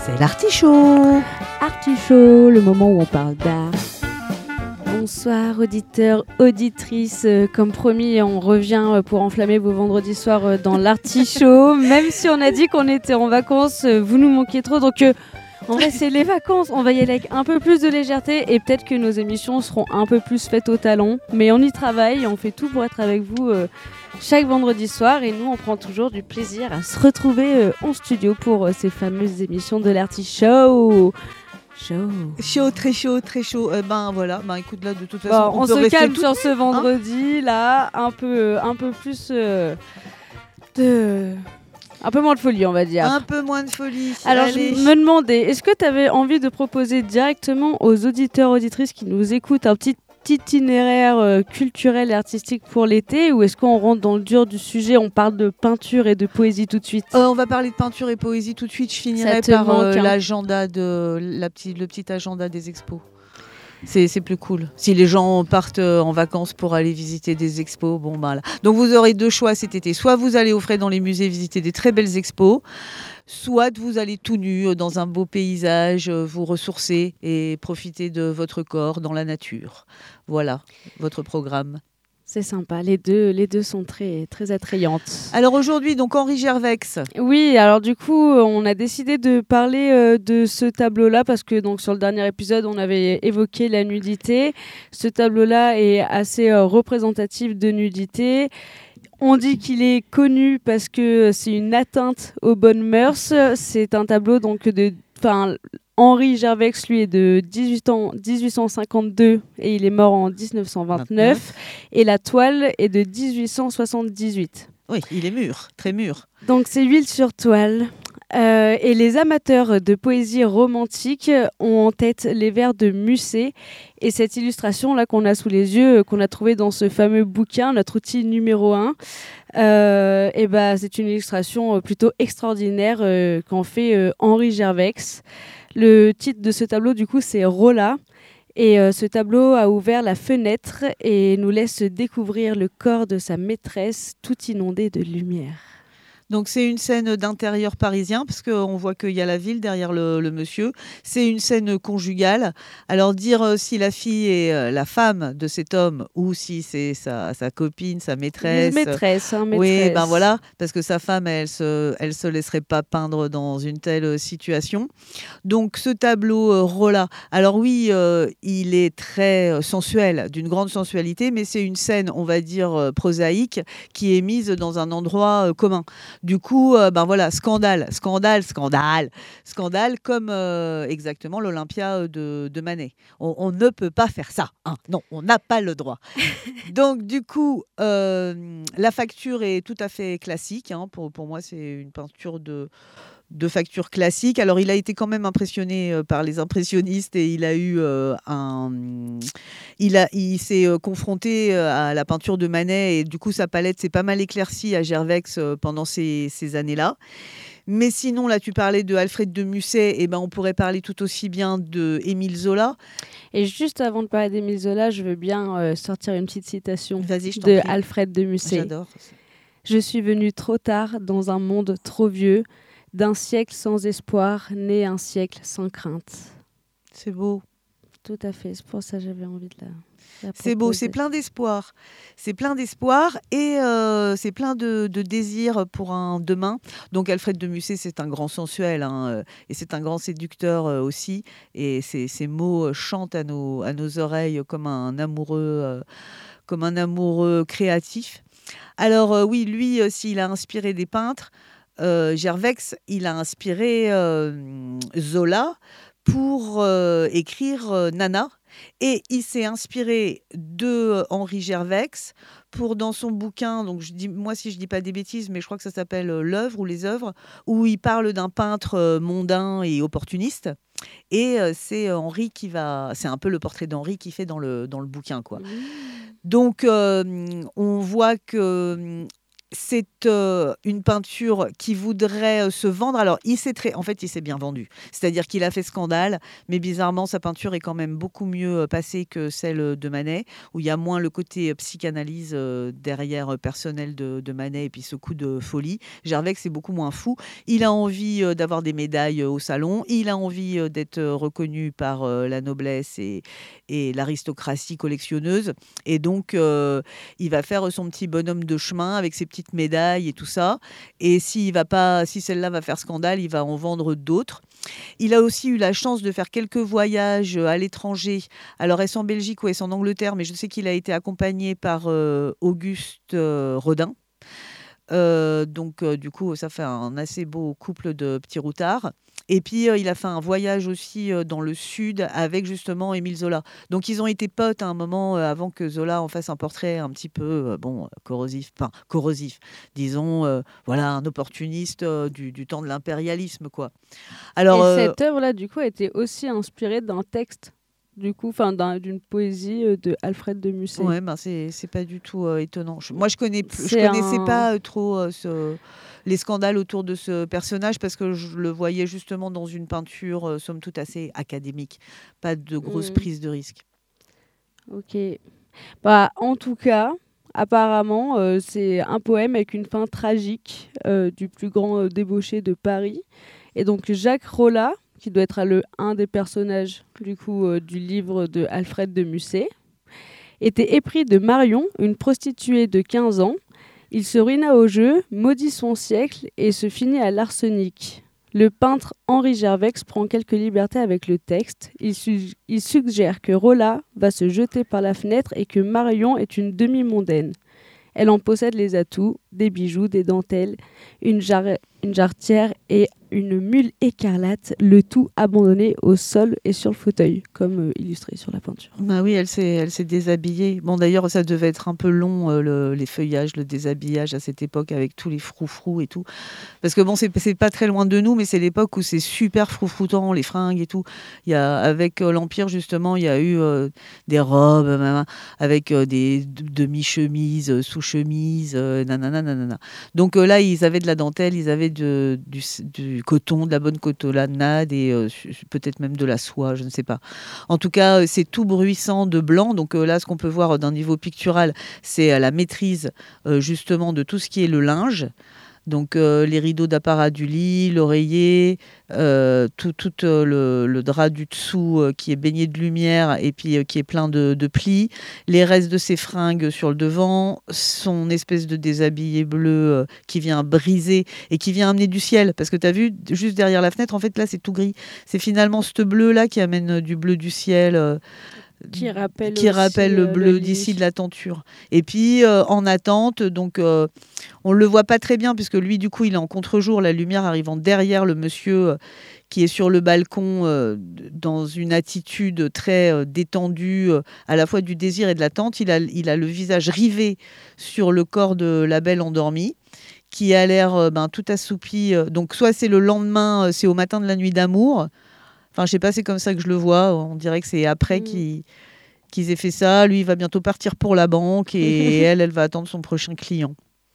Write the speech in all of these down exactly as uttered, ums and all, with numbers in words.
C'est l'Artichaut. Artichaut, le moment où on parle d'art. Bonsoir auditeurs, auditrices. Euh, comme promis, on revient pour enflammer vos vendredis soirs euh, dans l'Artichaut. Même si on a dit qu'on était en vacances, euh, vous nous manquez trop. Donc euh, en vrai, c'est les vacances. On va y aller avec un peu plus de légèreté et peut-être que nos émissions seront un peu plus faites au talon. Mais on y travaille et on fait tout pour être avec vous euh, chaque vendredi soir. Et nous, on prend toujours du plaisir à se retrouver euh, en studio pour euh, ces fameuses émissions de l'Artichaut. Chaud. Chaud, très chaud, très chaud. Euh, ben voilà, ben écoute là, de toute façon, Bon, on, on peut se rester calme tout sur nu, ce vendredi, hein là, un peu, un peu plus euh, de, un peu moins de folie, on va dire. Un peu moins de folie. Alors, Allez. je me demandais, est-ce que tu avais envie de proposer directement aux auditeurs, auditrices qui nous écoutent un petit itinéraire euh, culturel et artistique pour l'été, ou est-ce qu'on rentre dans le dur du sujet, on parle de peinture et de poésie tout de suite? Euh, on va parler de peinture et poésie tout de suite. Je finirai te par manque, euh, hein. l'agenda de la petite, le petit agenda des expos. C'est, c'est plus cool. Si les gens partent euh, en vacances pour aller visiter des expos, bon bah là. Donc vous aurez deux choix cet été. Soit vous allez au frais dans les musées visiter des très belles expos, soit vous allez tout nu euh, dans un beau paysage, euh, vous ressourcer et profiter de votre corps dans la nature. Voilà votre programme. C'est sympa, les deux, les deux sont très, très attrayantes. Alors aujourd'hui, donc Henri Gervex. Oui, alors du coup, on a décidé de parler euh, de ce tableau-là parce que donc sur le dernier épisode, on avait évoqué la nudité. Ce tableau-là est assez euh, représentatif de nudité. On dit qu'il est connu parce que c'est une atteinte aux bonnes mœurs. C'est un tableau donc de, enfin, Henri Gervex, lui, est de dix-huit ans, dix-huit cent cinquante-deux et il est mort en dix-neuf cent vingt-neuf. vingt-neuf. Et la toile est de dix-huit cent soixante-dix-huit. Oui, il est mûr, très mûr. Donc c'est huile sur toile. Euh, et les amateurs de poésie romantique ont en tête les vers de Musset. Et cette illustration-là qu'on a sous les yeux, qu'on a trouvée dans ce fameux bouquin, notre outil numéro un, euh, et bah, c'est une illustration plutôt extraordinaire euh, qu'en fait euh, Henri Gervex. Le titre de ce tableau, du coup, c'est Rolla. Et euh, ce tableau a ouvert la fenêtre et nous laisse découvrir le corps de sa maîtresse, tout inondé de lumière. Donc c'est une scène d'intérieur parisien, parce qu'on voit qu'il y a la ville derrière le, le monsieur. C'est une scène conjugale. Alors dire euh, si la fille est euh, la femme de cet homme ou si c'est sa, sa copine, sa maîtresse. Maîtresse, hein, maîtresse. Oui, ben voilà, parce que sa femme, elle se, elle se laisserait pas peindre dans une telle situation. Donc ce tableau euh, Rolla, alors oui, euh, il est très sensuel, d'une grande sensualité, mais c'est une scène, on va dire, euh, prosaïque, qui est mise dans un endroit euh, commun. Du coup, euh, ben voilà, scandale, scandale, scandale, scandale, comme euh, exactement l'Olympia de, de Manet. On, on ne peut pas faire ça, hein. Non, on n'a pas le droit. Donc du coup, euh, la facture est tout à fait classique, hein. Pour, pour moi, c'est une peinture de... de facture classique. Alors, il a été quand même impressionné euh, par les impressionnistes et il a eu euh, un... Il, a, il s'est euh, confronté euh, à la peinture de Manet et du coup, sa palette s'est pas mal éclaircie à Gervex euh, pendant ces, ces années-là. Mais sinon, là, tu parlais de Alfred de Musset, et ben, on pourrait parler tout aussi bien de Émile Zola. Et juste avant de parler d'Émile Zola, je veux bien euh, sortir une petite citation Vas-y, je t'en de prie. Alfred de Musset. J'adore. Je suis venu trop tard dans un monde trop vieux, d'un siècle sans espoir, né un siècle sans crainte. C'est beau. Tout à fait, c'est pour ça que j'avais envie de la... C'est beau, c'est plein d'espoir. C'est plein d'espoir et euh, c'est plein de, de désir pour un demain. Donc Alfred de Musset, c'est un grand sensuel, hein, et c'est un grand séducteur euh, aussi. Et ces, ces mots chantent à nos, à nos oreilles comme un amoureux, euh, comme un amoureux créatif. Alors euh, oui, lui, euh, s'il a inspiré des peintres, euh, Gervex, il a inspiré euh, Zola pour euh, écrire euh, Nana. Et il s'est inspiré de Henri Gervex pour, dans son bouquin, donc je dis, moi si je dis pas des bêtises, mais je crois que ça s'appelle L'œuvre ou les œuvres, où il parle d'un peintre mondain et opportuniste. Et c'est Henri qui va, c'est un peu le portrait d'Henri qui fait dans le, dans le bouquin, quoi. Mmh. Donc euh, on voit que c'est euh, une peinture qui voudrait euh, se vendre. Alors, il s'est très, en fait, il s'est bien vendu. C'est-à-dire qu'il a fait scandale, mais bizarrement, sa peinture est quand même beaucoup mieux euh, passée que celle de Manet, où il y a moins le côté euh, psychanalyse euh, derrière euh, personnel de, de Manet et puis ce coup de folie. Gervex est beaucoup moins fou. Il a envie euh, d'avoir des médailles euh, au salon. Il a envie euh, d'être euh, reconnu par euh, la noblesse et, et l'aristocratie collectionneuse. Et donc, euh, il va faire son petit bonhomme de chemin avec ses petites médailles et tout ça. Et s'il va pas, si celle-là va faire scandale, il va en vendre d'autres. Il a aussi eu la chance de faire quelques voyages à l'étranger. Alors, est-ce en Belgique ou est-ce en Angleterre, mais je sais qu'il a été accompagné par euh, Auguste euh, Rodin. Euh, donc, euh, du coup, ça fait un assez beau couple de petits routards. Et puis, euh, il a fait un voyage aussi euh, dans le sud avec justement Émile Zola. Donc, ils ont été potes à un moment euh, avant que Zola en fasse un portrait un petit peu, euh, bon, corrosif, enfin, corrosif, disons, euh, voilà, un opportuniste euh, du, du temps de l'impérialisme, quoi. Alors, Et euh, cette œuvre-là, du coup, a été aussi inspirée d'un texte, du coup, enfin, d'un- d'une poésie euh, de Alfred de Musset. ouais, ben c'est c'est pas du tout euh, étonnant. Je- moi, je connais, plus- je C'est connaissais un- pas euh, trop euh, ce- les scandales autour de ce personnage parce que je le voyais justement dans une peinture, euh, somme toute assez académique, pas de grosses Mm. prises de risque. Ok. Bah, en tout cas, apparemment, euh, c'est un poème avec une fin tragique euh, du plus grand euh, débauché de Paris. Et donc Jacques Rollat, qui doit être le un des personnages du coup euh, du livre de Alfred de Musset, était épris de Marion, une prostituée de quinze ans. Il se ruina au jeu, maudit son siècle et se finit à l'arsenic. Le peintre Henri Gervex prend quelques libertés avec le texte. Il, su- il suggère que Rollat va se jeter par la fenêtre et que Marion est une demi-mondaine. Elle en possède les atouts, des bijoux, des dentelles, une, jarre- une jarretière et une mule écarlate, le tout abandonné au sol et sur le fauteuil, comme euh, illustré sur la peinture. Bah oui, elle s'est, elle s'est déshabillée. Bon, d'ailleurs, ça devait être un peu long, euh, le- les feuillages, le déshabillage à cette époque avec tous les froufrous et tout. Parce que bon, c'est, c'est pas très loin de nous, mais c'est l'époque où c'est super froufroutant, les fringues et tout. Il y a, avec euh, l'Empire, justement, il y a eu euh, des robes euh, avec euh, des d- demi-chemises, euh, sous-chemises, euh, nanana, nanana. Donc euh, là, ils avaient de la dentelle, ils avaient de, du, du coton, de la bonne cotonade et euh, peut-être même de la soie, je ne sais pas. En tout cas, euh, c'est tout bruissant de blanc. Donc euh, là, ce qu'on peut voir euh, d'un niveau pictural, c'est euh, la maîtrise euh, justement de tout ce qui est le linge. Donc euh, les rideaux d'apparat du lit, l'oreiller, euh, tout, tout euh, le, le drap du dessous euh, qui est baigné de lumière et puis euh, qui est plein de, de plis, les restes de ses fringues sur le devant, son espèce de déshabillé bleu euh, qui vient briser et qui vient amener du ciel. Parce que tu as vu, juste derrière la fenêtre, en fait là c'est tout gris. C'est finalement ce bleu-là qui amène du bleu du ciel. euh, Qui rappelle, qui aussi, rappelle le euh, bleu le d'ici lit. de la tenture. Et puis euh, en attente, donc euh, on le voit pas très bien puisque lui du coup il est en contre-jour, la lumière arrivant derrière le monsieur euh, qui est sur le balcon euh, dans une attitude très euh, détendue, euh, à la fois du désir et de l'attente. Il a, il a le visage rivé sur le corps de la belle endormie qui a l'air euh, ben, tout assoupi. euh. Donc soit c'est le lendemain, euh, c'est au matin de la nuit d'amour. Enfin, je sais pas, c'est comme ça que je le vois. On dirait que c'est après Mm. qu'ils, qu'ils aient fait ça. Lui, il va bientôt partir pour la banque et elle, elle va attendre son prochain client.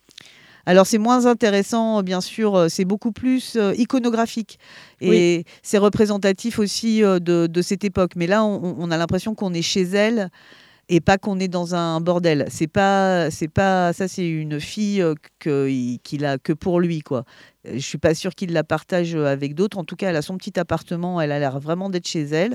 Alors, c'est moins intéressant, bien sûr. euh, C'est beaucoup plus euh, iconographique. Et c'est représentatif aussi euh, de, de cette époque. Mais là, on, on a l'impression qu'on est chez elle et pas qu'on est dans un bordel. C'est pas, c'est pas, ça, c'est une fille euh, que, il- qu'il a que pour lui, quoi. Euh, Je suis pas sûre qu'il la partage euh, avec d'autres. En tout cas, elle a son petit appartement. Elle a l'air vraiment d'être chez elle.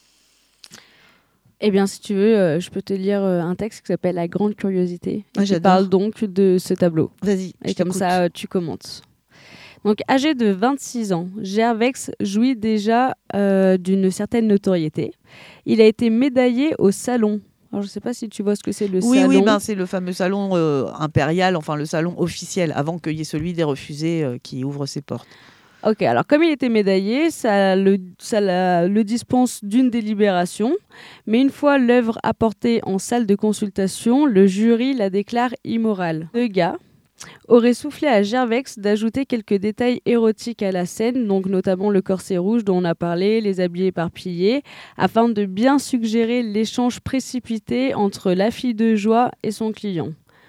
Eh bien, si tu veux, euh, je peux te lire euh, un texte qui s'appelle La Grande Curiosité, et Ah, qui j'adore. parle donc de ce tableau. Vas-y, je Et comme t'écoute. ça, euh, tu commentes. Donc, âgé de vingt-six ans, Gervex jouit déjà euh, d'une certaine notoriété. Il a été médaillé au Salon. Alors, je ne sais pas si tu vois ce que c'est le Oui, Salon. oui, ben, c'est le fameux salon euh, impérial, enfin le salon officiel, avant qu'il y ait celui des refusés euh, qui ouvre ses portes. Ok, alors comme il était médaillé, ça le, ça la- le dispense d'une délibération. Mais une fois l'œuvre apportée en salle de consultation, le jury la déclare immorale. Le gars aurait soufflé à Gervex d'ajouter quelques détails érotiques à la scène, donc notamment le corset rouge dont on a parlé, les habits éparpillés, afin de bien suggérer l'échange précipité entre la fille de joie et son client.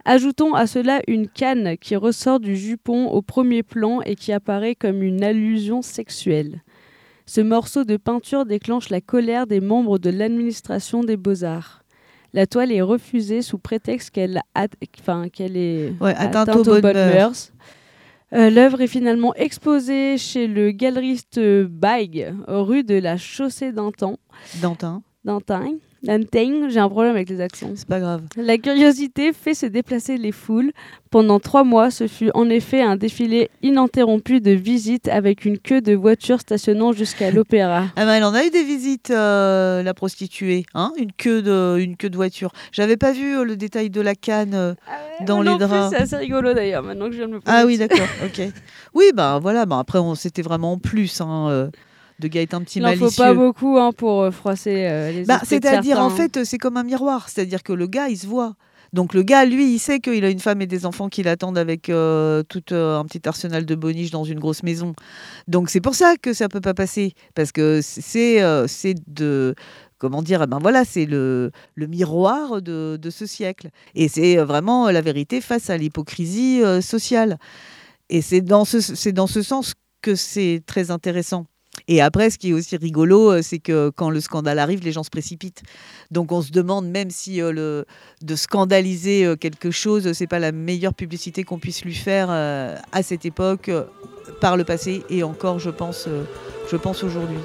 Ajoutons à cela une canne qui ressort du jupon au premier plan et qui apparaît comme une allusion sexuelle. Ce morceau de peinture déclenche la colère des membres de l'administration des Beaux-Arts. La toile est refusée sous prétexte qu'elle, a... enfin, qu'elle est ouais, atteinte, atteinte aux, aux bonnes mœurs. mœurs. Euh, l'œuvre est finalement exposée chez le galeriste Baig, rue de la Chaussée d'Antin. Dantin. Dantin. Dantin, j'ai un problème avec les accents. C'est pas grave. La curiosité fait se déplacer les foules. Pendant trois mois, ce fut en effet un défilé ininterrompu de visites avec une queue de voitures stationnant jusqu'à l'opéra. Ah ben, elle en a eu des visites, euh, la prostituée, hein, une queue de, une queue de voiture. J'avais pas vu euh, le détail de la canne euh, ah ouais, dans les draps. Plus, c'est assez rigolo d'ailleurs, maintenant que je viens de me poser Ah oui, dessus. d'accord, ok. Oui, ben voilà, ben, après on, c'était vraiment en plus. Hein, euh, de Gaëtan Petit Il n'en malicieux. faut pas beaucoup hein, pour euh, froisser euh, les bah, esprits de c'est-à-dire, certains. en fait, c'est comme un miroir. C'est-à-dire que le gars, il se voit. Donc le gars, lui, il sait qu'il a une femme et des enfants qui l'attendent avec euh, tout euh, un petit arsenal de boniches dans une grosse maison. Donc c'est pour ça que ça peut pas passer. Parce que c'est, euh, c'est de... Comment dire, ben voilà, c'est le, le miroir de, de ce siècle. Et c'est vraiment la vérité face à l'hypocrisie euh, sociale. Et c'est dans ce, c'est dans ce sens que c'est très intéressant. Et après, ce qui est aussi rigolo, c'est que quand le scandale arrive, les gens se précipitent. Donc on se demande même si euh, le, de scandaliser euh, quelque chose, c'est pas la meilleure publicité qu'on puisse lui faire euh, à cette époque, euh, par le passé, et encore, je pense, euh, je pense aujourd'hui.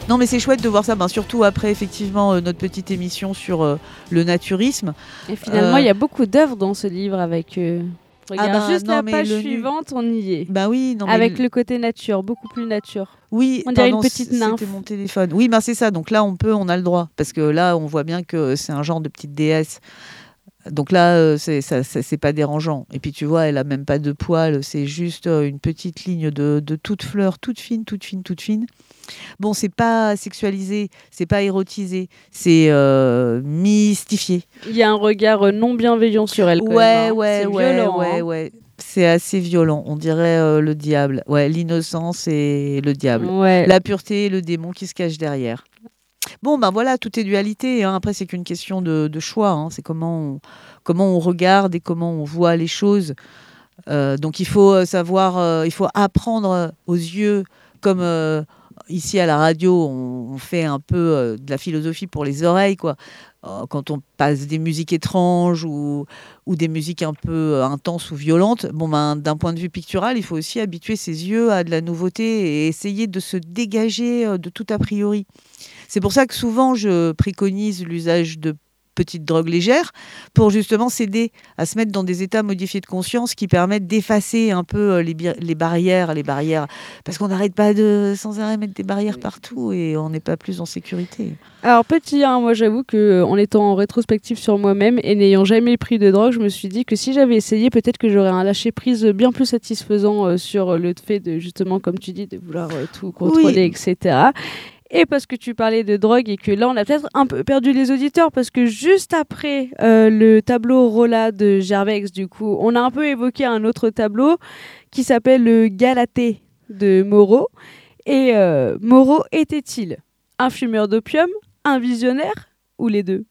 Non, mais c'est chouette de voir ça, ben, surtout après effectivement euh, notre petite émission sur euh, le naturisme. Et finalement, Euh, il y a beaucoup d'œuvres dans ce livre avec. Euh... Regarde, Ah ben, juste non, la mais page le nu- suivante, on y est. Bah oui, non, mais Avec le- le côté nature, beaucoup plus nature. oui, On dirait pardon, une petite c- nymphe. C'était mon téléphone. Oui, ben c'est ça. Donc là, on peut, on a le droit, parce que là, on voit bien que c'est un genre de petite déesse. Donc là, euh, c'est ça, ça- c'est pas dérangeant. Et puis tu vois, elle a même pas de poils. C'est juste euh, une petite ligne de, de toute fleur, toute fine, toute fine, toute fine. Bon, c'est pas sexualisé, c'est pas érotisé, c'est euh, mystifié. Il y a un regard euh, non bienveillant sur elle. Quand Ouais, même, hein. ouais, C'est ouais, violent. ouais, hein. ouais. C'est assez violent. On dirait euh, le diable. Ouais, l'innocence et le diable. Ouais. La pureté et le démon qui se cache derrière. Bon, ben voilà, tout est dualité. Hein. Après, c'est qu'une question de, de choix. Hein. C'est comment on, comment on regarde et comment on voit les choses. Euh, donc, il faut euh, savoir, euh, il faut apprendre euh, aux yeux, comme euh, ici à la radio, on, on fait un peu euh, de la philosophie pour les oreilles, quoi. Euh, quand on passe des musiques étranges ou, ou des musiques un peu euh, intenses ou violentes, bon, ben, d'un point de vue pictural, il faut aussi habituer ses yeux à de la nouveauté et essayer de se dégager euh, de tout a priori. C'est pour ça que souvent, je préconise l'usage de petites drogues légères pour justement s'aider à se mettre dans des états modifiés de conscience qui permettent d'effacer un peu euh, les, bi- les barrières, les barrières, parce qu'on n'arrête pas de sans arrêt mettre des barrières partout et on n'est pas plus en sécurité. Alors petit, hein, moi j'avoue que euh, en étant en rétrospective sur moi-même et n'ayant jamais pris de drogue, je me suis dit que si j'avais essayé, peut-être que j'aurais un lâcher prise bien plus satisfaisant euh, sur le fait de justement, comme tu dis, de vouloir euh, tout contrôler, Oui. et cetera. Et parce que tu parlais de drogue et que là on a peut-être un peu perdu les auditeurs parce que juste après euh, le tableau Rolla de Gervex, du coup, on a un peu évoqué un autre tableau qui s'appelle le Galatée de Moreau. Et euh, Moreau était-il un fumeur d'opium, un visionnaire ou les deux?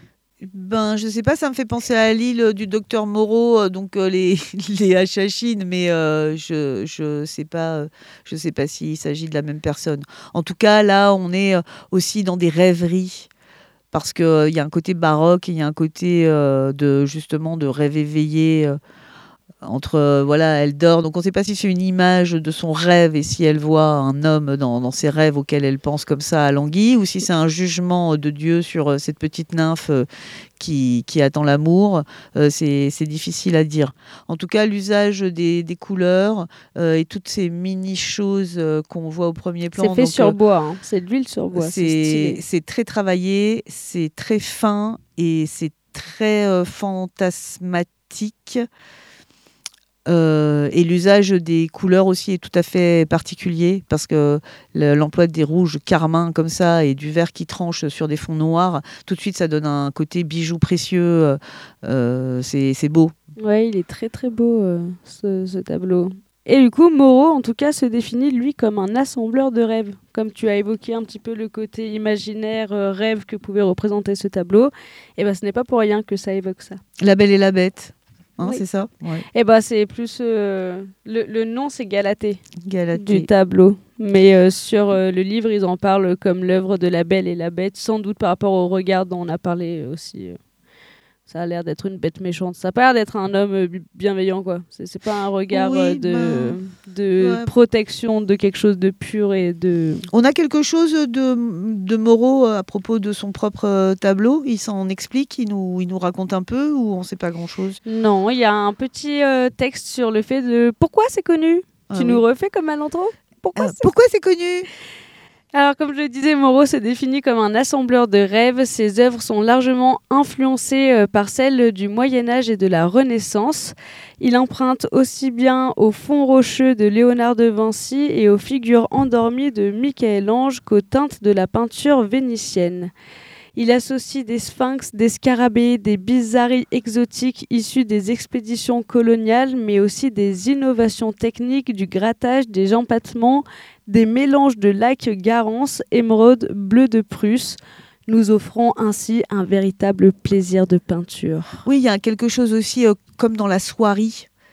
Ben, je sais pas, ça me fait penser à l'île du docteur Moreau, euh, donc euh, les, les Hachachines, mais euh, je je sais pas, euh, je sais pas s'il s'agit de la même personne. En tout cas, là, on est euh, aussi dans des rêveries, parce qu'il euh, y a un côté baroque, il y a un côté euh, de justement de rêve éveillé. euh, entre euh, voilà, elle dort, donc on ne sait pas si c'est une image de son rêve et si elle voit un homme dans, dans ses rêves auxquels elle pense comme ça à Languille, ou si c'est un jugement de Dieu sur euh, cette petite nymphe euh, qui, qui attend l'amour. Euh, c'est, c'est difficile à dire. En tout cas, l'usage des, des couleurs euh, et toutes ces mini choses euh, qu'on voit au premier plan. C'est fait donc, sur euh, bois, hein. C'est de l'huile sur bois. C'est, c'est, stylé. c'est très travaillé, c'est très fin et c'est très euh, fantasmatique. Euh, et l'usage des couleurs aussi est tout à fait particulier parce que le- l'emploi des rouges carmin comme ça et du vert qui tranche sur des fonds noirs, tout de suite ça donne un côté bijou précieux. Euh, c'est, c'est beau. Ouais, il est très très beau euh, ce, ce tableau. Et du coup, Moreau, en tout cas, se définit lui comme un assembleur de rêves. Comme tu as évoqué un petit peu le côté imaginaire, euh, rêve que pouvait représenter ce tableau, et ben ce n'est pas pour rien que ça évoque ça. La Belle et la Bête, hein, Oui. c'est ça, ouais. Et ben c'est plus euh, le, le nom, c'est Galatée Galatée. du tableau, mais euh, sur euh, le livre, ils en parlent comme l'œuvre de la Belle et la Bête, sans doute par rapport au regard dont on a parlé aussi. euh. Ça a l'air d'être une bête méchante. Ça a pas l'air d'être un homme euh, bi- bienveillant, quoi. C'est, c'est pas un regard Oui, euh, de, ben, de ouais. protection de quelque chose de pur et de... On a quelque chose de, de Moreau à propos de son propre euh, tableau. Il s'en explique, il nous, il nous raconte un peu ou on ne sait pas grand-chose. Non, il y a un petit euh, texte sur le fait de... Pourquoi c'est connu? Ah Tu oui. nous refais comme à l'intro? Pourquoi Ah, c'est... pourquoi c'est connu? Alors, comme je le disais, Moreau se définit comme un assembleur de rêves. Ses œuvres sont largement influencées euh, par celles du Moyen-Âge et de la Renaissance. Il emprunte aussi bien aux fonds rocheux de Léonard de Vinci et aux figures endormies de Michel-Ange qu'aux teintes de la peinture vénitienne. Il associe des sphinx, des scarabées, des bizarreries exotiques issues des expéditions coloniales, mais aussi des innovations techniques, du grattage, des empattements, des mélanges de lac Garance, émeraude, bleu de Prusse, nous offrant ainsi un véritable plaisir de peinture. Oui, il y a quelque chose aussi euh, comme dans la soierie.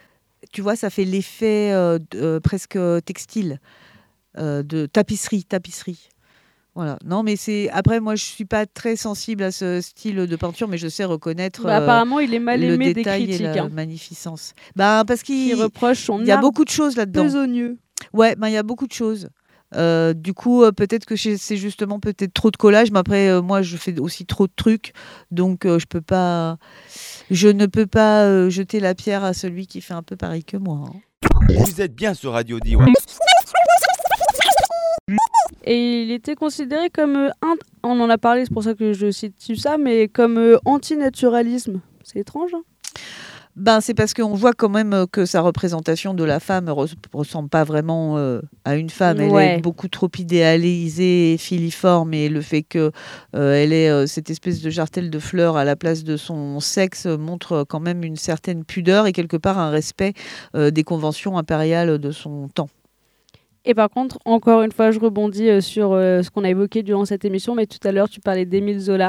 Tu vois, ça fait l'effet euh, de- euh, presque textile, euh, de tapisserie, tapisserie. Voilà. Non, mais c'est après moi je suis pas très sensible à ce style de peinture, mais je sais reconnaître Bah, euh, apparemment, il est mal le aimé des détail et critiques. la Hein, magnificence. Bah parce qui qu'il reprochent son il y a art beaucoup de choses là-dedans. besogneux. Ouais, ben il y a beaucoup de choses. Euh, du coup, euh, peut-être que c'est justement peut-être trop de collage, mais après, euh, moi, je fais aussi trop de trucs, donc euh, je peux pas, je ne peux pas euh, jeter la pierre à celui qui fait un peu pareil que moi. Hein. Vous êtes bien sur Radio D, ouais. Et il était considéré comme, euh, un... on en a parlé, c'est pour ça que je cite ça, mais comme euh, antinaturalisme. C'est étrange, hein. Ben, c'est parce qu'on voit quand même que sa représentation de la femme ne re ressemble pas vraiment euh, à une femme. Elle ouais. est beaucoup trop idéalisée et filiforme, et le fait qu'elle euh, ait euh, cette espèce de jartelle de fleurs à la place de son sexe montre quand même une certaine pudeur et quelque part un respect euh, des conventions impériales de son temps. Et par contre, encore une fois, je rebondis sur euh, ce qu'on a évoqué durant cette émission, mais tout à l'heure, tu parlais d'Émile Zola.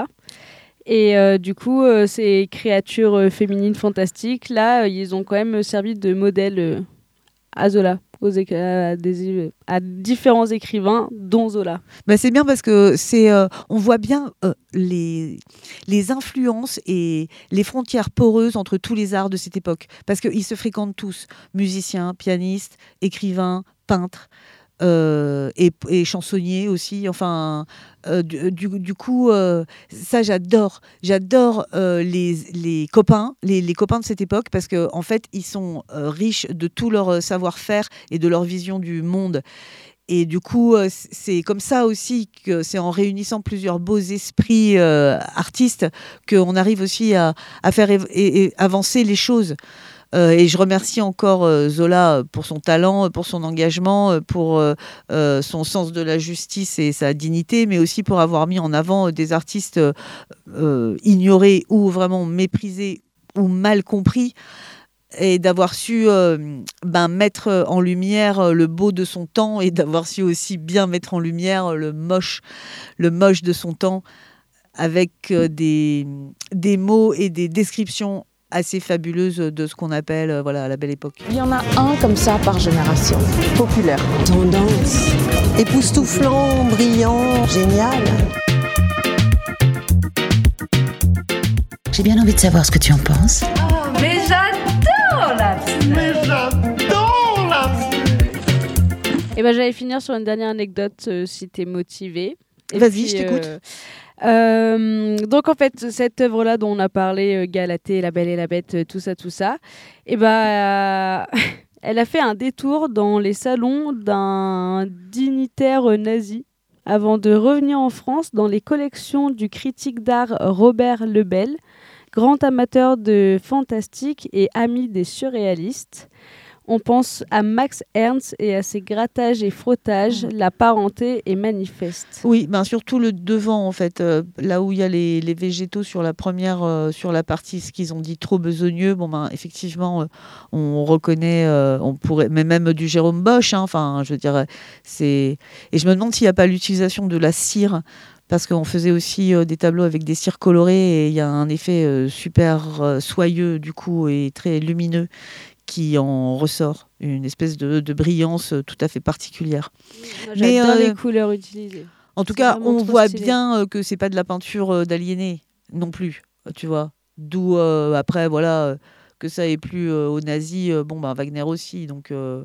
Et euh, du coup, euh, ces créatures euh, féminines fantastiques, là, euh, ils ont quand même servi de modèle euh, à Zola, aux à, des, à différents écrivains, dont Zola. Bah c'est bien parce que c'est, euh, on voit bien euh, les, les influences et les frontières poreuses entre tous les arts de cette époque. Parce qu'ils se fréquentent tous, musiciens, pianistes, écrivains, peintres. Euh, et, et chansonnier aussi, enfin euh, du, du, du coup euh, ça j'adore j'adore euh, les, les copains les, les copains de cette époque parce que en fait ils sont euh, riches de tout leur savoir-faire et de leur vision du monde, et du coup euh, c'est comme ça aussi que c'est en réunissant plusieurs beaux esprits euh, artistes qu'on arrive aussi à, à faire év- et, et avancer les choses. Euh, et je remercie encore euh, Zola pour son talent, pour son engagement, pour euh, euh, son sens de la justice et sa dignité, mais aussi pour avoir mis en avant des artistes euh, ignorés ou vraiment méprisés ou mal compris, et d'avoir su euh, ben, mettre en lumière le beau de son temps et d'avoir su aussi bien mettre en lumière le moche, le moche de son temps, avec euh, des, des mots et des descriptions assez fabuleuse de ce qu'on appelle euh, voilà, la belle époque. Il y en a un comme ça par génération. Populaire. Tendance. Époustouflant, brillant, génial. J'ai bien envie de savoir ce que tu en penses. Oh, mais j'adore la Mais j'adore la Et ben j'allais finir sur une dernière anecdote euh, si t'es motivée. Vas-y, je t'écoute. Euh... Euh, donc en fait cette œuvre là dont on a parlé, euh, Galatée, La Belle et la Bête, euh, tout ça tout ça, et ben euh, elle a fait un détour dans les salons d'un dignitaire nazi avant de revenir en France dans les collections du critique d'art Robert Lebel, grand amateur de fantastique et ami des surréalistes. On pense à Max Ernst et à ses grattages et frottages. La parenté est manifeste. Oui, ben surtout le devant, en fait, euh, là où il y a les, les végétaux sur la première, euh, sur la partie, ce qu'ils ont dit trop besogneux. Bon, ben effectivement, euh, on reconnaît, euh, on pourrait, mais même du Jérôme Bosch. Hein, enfin, je veux dire, c'est. Et je me demande s'il n'y a pas l'utilisation de la cire. Parce qu'on faisait aussi euh, des tableaux avec des cires colorées et il y a un effet euh, super euh, soyeux du coup et très lumineux qui en ressort, une espèce de, de brillance tout à fait particulière. Moi, j'adore euh, les couleurs utilisées. En tout cas, on voit stylé. bien que c'est pas de la peinture d'aliéné non plus, tu vois. D'où euh, après, voilà, euh, que ça ait plu euh, aux nazis, euh, bon, ben Wagner aussi, donc... Euh...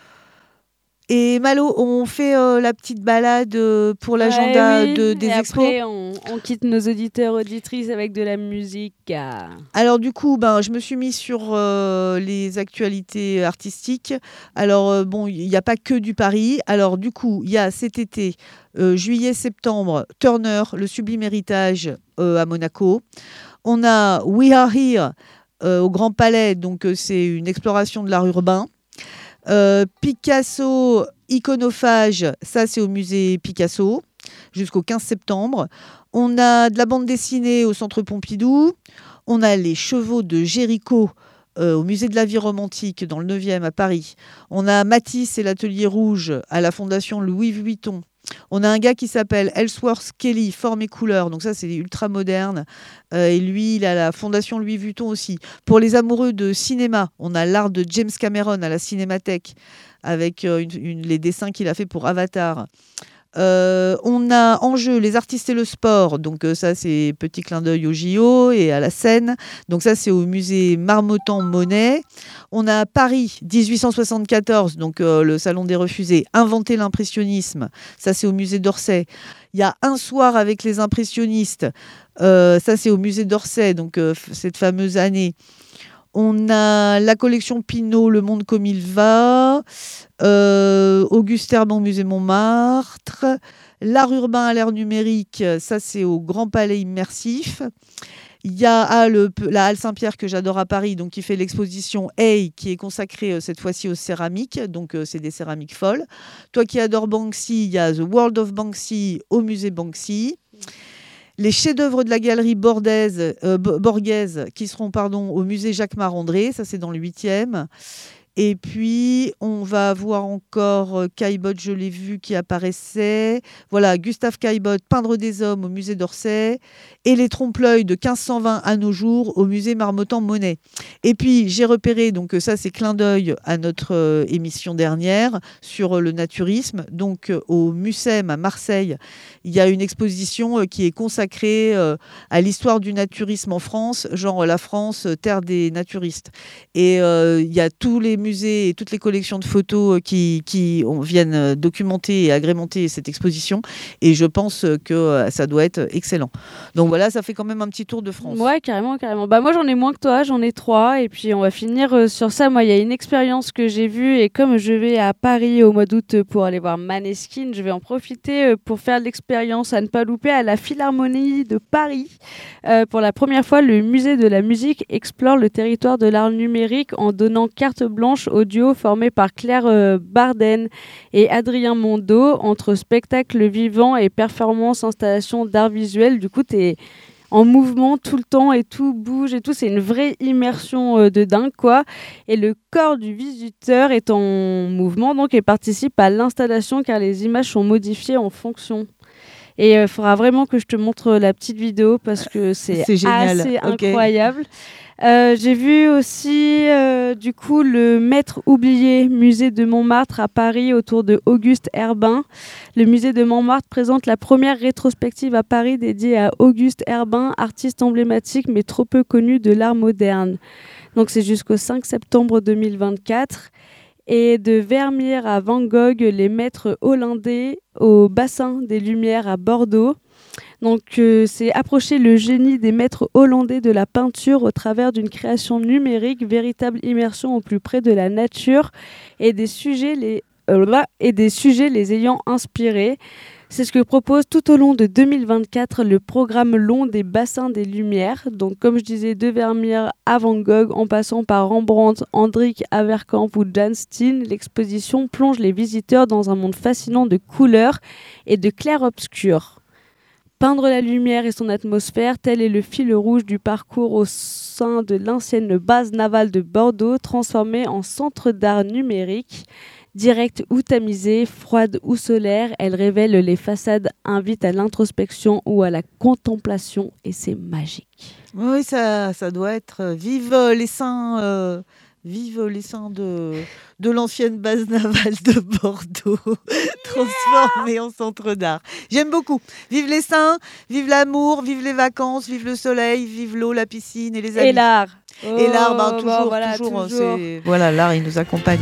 Et Malo, on fait euh, la petite balade euh, pour l'agenda ouais, oui. de, des et expos. Après, on, on quitte nos auditeurs auditrices avec de la musique. À... Alors du coup, ben, je me suis mis sur euh, les actualités artistiques. Alors euh, bon, il n'y a pas que du Paris. Alors du coup, il y a cet été, euh, juillet-septembre, Turner, le Sublime Héritage euh, à Monaco. On a We Are Here euh, au Grand Palais. Donc euh, c'est une exploration de l'art urbain. Euh, Picasso, iconophage, ça c'est au musée Picasso jusqu'au quinze septembre. On a de la bande dessinée au Centre Pompidou. On a les chevaux de Géricault euh, au musée de la vie romantique dans le neuvième à Paris. On a Matisse et l'atelier rouge à la fondation Louis Vuitton. On a un gars qui s'appelle Ellsworth Kelly, forme et couleur. Donc ça, c'est ultra moderne. Euh, et lui, il a la fondation Louis Vuitton aussi. Pour les amoureux de cinéma, on a l'art de James Cameron à la Cinémathèque avec euh, une, une, les dessins qu'il a fait pour Avatar. Euh, on a en jeu les artistes et le sport, donc euh, ça c'est petit clin d'œil au J O et à la Seine, donc ça c'est au musée Marmottan-Monet. On a Paris dix-huit cent soixante-quatorze, donc euh, le salon des refusés, inventer l'impressionnisme, ça c'est au musée d'Orsay. Il y a un soir avec les impressionnistes, euh, ça c'est au musée d'Orsay, donc euh, cette fameuse année. On a la collection Pinault, Le Monde comme il va, euh, Auguste Herbin au musée Montmartre, l'art urbain à l'ère numérique, ça c'est au Grand Palais Immersif. Il y a ah, le, la Halle Saint-Pierre que j'adore à Paris, donc qui fait l'exposition Hey, qui est consacrée euh, cette fois-ci aux céramiques, donc euh, c'est des céramiques folles. Toi qui adores Banksy, il y a The World of Banksy au musée Banksy. Les chefs-d'œuvre de la galerie Bordaise, euh, Borghese qui seront pardon, au musée Jacques Marandré, ça c'est dans le huitième. Et puis, on va avoir encore euh, Caillebotte, je l'ai vu, qui apparaissait. Voilà, Gustave Caillebotte, Peindre des hommes au musée d'Orsay. Et les trompe-l'œil de quinze cent vingt à nos jours au musée Marmottan-Monet. Et puis, j'ai repéré, donc ça c'est clin d'œil à notre euh, émission dernière sur euh, le naturisme. Donc, euh, au Mucem à Marseille, il y a une exposition euh, qui est consacrée euh, à l'histoire du naturisme en France, genre la France, euh, terre des naturistes. Et euh, il y a tous les musées et toutes les collections de photos qui, qui on, viennent documenter et agrémenter cette exposition. Et je pense que ça doit être excellent. Donc voilà, ça fait quand même un petit tour de France. Ouais, carrément, carrément. Bah, moi, j'en ai moins que toi, j'en ai trois. Et puis, on va finir euh, sur ça. Moi, il y a une expérience que j'ai vue. Et comme je vais à Paris au mois d'août pour aller voir Maneskin, je vais en profiter euh, pour faire l'expérience à ne pas louper à la Philharmonie de Paris. Euh, pour la première fois, le musée de la musique explore le territoire de l'art numérique en donnant carte blanche au duo formé par Claire euh, Barden et Adrien Mondeau entre spectacle vivant et performance installation d'art visuel. Du coup, tu es en mouvement tout le temps et tout bouge et tout. C'est une vraie immersion euh, de dingue, quoi. Et le corps du visiteur est en mouvement donc et participe à l'installation car les images sont modifiées en fonction. Et il euh, faudra vraiment que je te montre la petite vidéo parce que c'est, c'est assez okay. incroyable. Euh, j'ai vu aussi euh, du coup le Maître oublié, musée de Montmartre à Paris autour de Auguste Herbin. Le musée de Montmartre présente la première rétrospective à Paris dédiée à Auguste Herbin, artiste emblématique mais trop peu connu de l'art moderne. Donc c'est jusqu'au cinq septembre deux mille vingt-quatre. Et de Vermeer à Van Gogh, les maîtres hollandais au bassin des Lumières à Bordeaux. Donc, euh, c'est approcher le génie des maîtres hollandais de la peinture au travers d'une création numérique, véritable immersion au plus près de la nature et des sujets les, euh, là, et des sujets les ayant inspirés. C'est ce que propose tout au long de deux mille vingt-quatre le programme long des bassins des Lumières. Donc, comme je disais, de Vermeer à Van Gogh, en passant par Rembrandt, Hendrik Averkamp ou Jan Steen, l'exposition plonge les visiteurs dans un monde fascinant de couleurs et de clair-obscur. Peindre la lumière et son atmosphère, tel est le fil rouge du parcours au sein de l'ancienne base navale de Bordeaux, transformée en centre d'art numérique. Directe ou tamisée, froide ou solaire, elle révèle les façades, invite à l'introspection ou à la contemplation et c'est magique. Oui, ça, ça doit être vive les saints, euh, vive les saints de, de l'ancienne base navale de Bordeaux, transformée en centre d'art. J'aime beaucoup. Vive les saints, vive l'amour, vive les vacances, vive le soleil, vive l'eau, la piscine et les amis. Et l'art. Oh, et l'art, ben, toujours, bon, voilà, toujours, toujours. C'est... Voilà, l'art, il nous accompagne.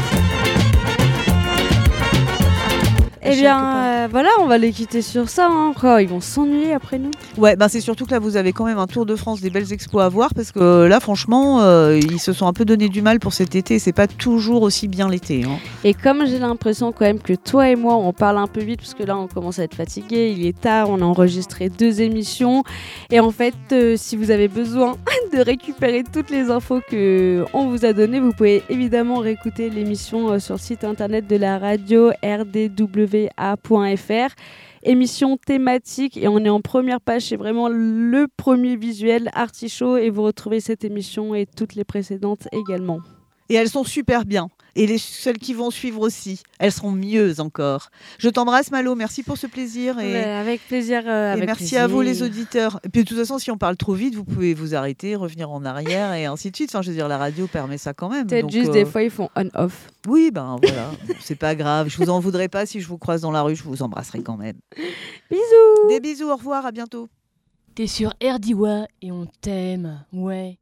Eh bien, euh, voilà, on va les quitter sur ça. Hein. Oh, ils vont s'ennuyer après nous. Ouais, ben c'est surtout que là, vous avez quand même un tour de France, des belles expos à voir, parce que là, franchement, euh, ils se sont un peu donné du mal pour cet été. C'est pas toujours aussi bien l'été. Hein. Et comme j'ai l'impression quand même que toi et moi, on parle un peu vite, parce que là, on commence à être fatigué. Il est tard, on a enregistré deux émissions. Et en fait, euh, si vous avez besoin de récupérer toutes les infos qu'on vous a données, vous pouvez évidemment réécouter l'émission euh, sur le site internet de la radio r d w a point f r. Émission thématique et on est en première page, c'est vraiment le premier visuel Artichaut et vous retrouvez cette émission et toutes les précédentes également. Et elles sont super bien. Et les, celles qui vont suivre aussi, elles seront mieux encore. Je t'embrasse Malo, merci pour ce plaisir. Et, ouais, avec plaisir. Euh, et avec merci plaisir. à vous les auditeurs. Et puis de toute façon, si on parle trop vite, vous pouvez vous arrêter, revenir en arrière et ainsi de suite. Enfin, je veux dire, la radio permet ça quand même. Peut-être donc, juste euh... des fois, ils font on-off. Oui, ben voilà, c'est pas grave. Je vous en voudrais pas si je vous croise dans la rue, je vous embrasserai quand même. Bisous. Des bisous, au revoir, à bientôt. T'es sur Erdiwa et on t'aime, ouais.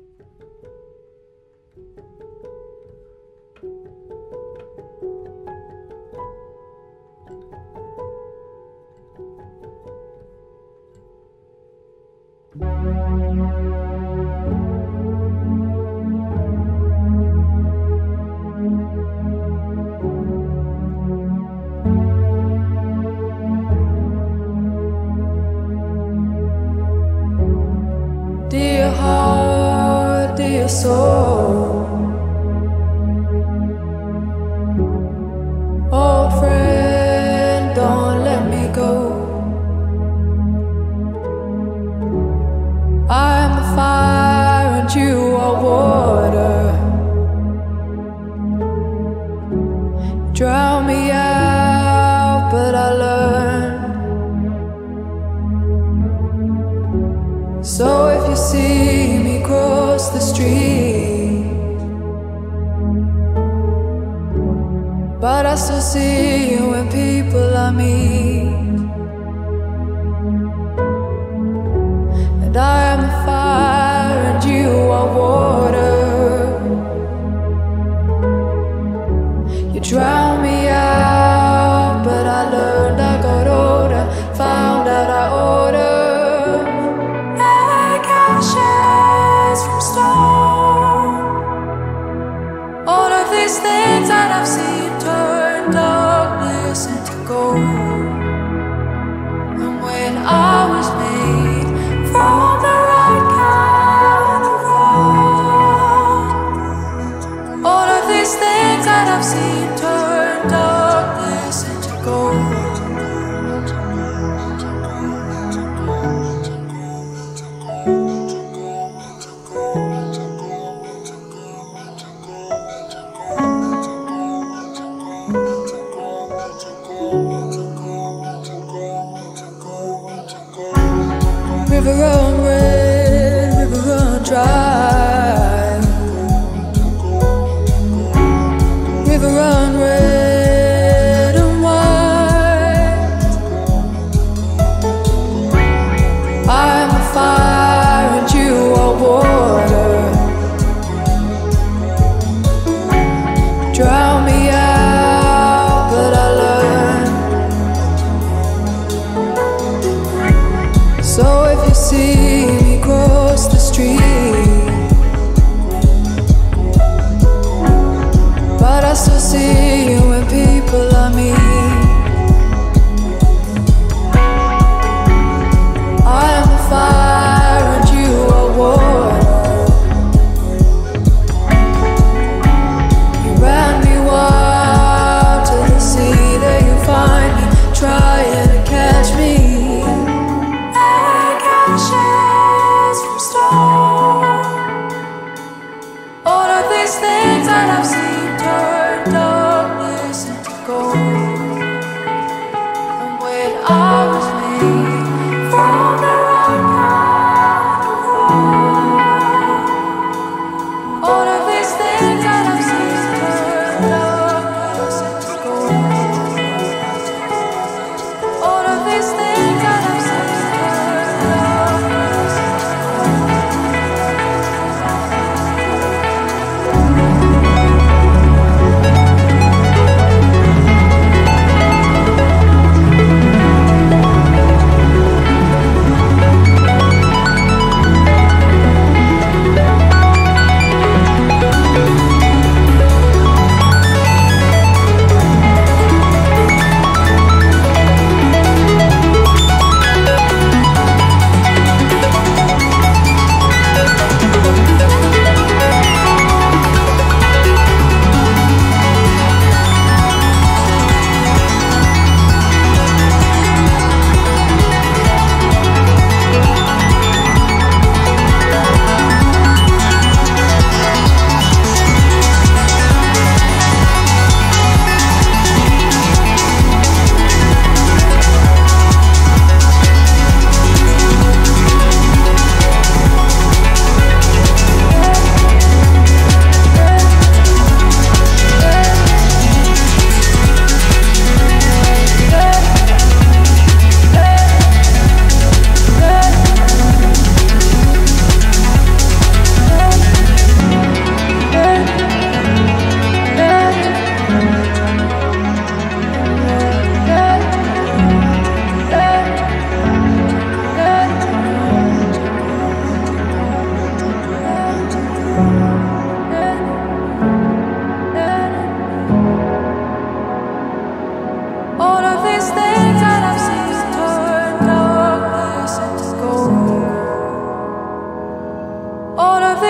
Dear heart, dear soul, old friend, don't let me go. I am the fire and you are water. Drown me out, but I learned. So if you see me cross the street, but I still see you when people I meet. And I am the fire and you are water. You drown me out, but I learned, I got older, found out I ordered from stone. All of these things that I've seen turn darkness into gold. And when I was made from the right kind of rock, all of these things that I've seen turn darkness into gold.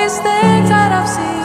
these things that I've seen.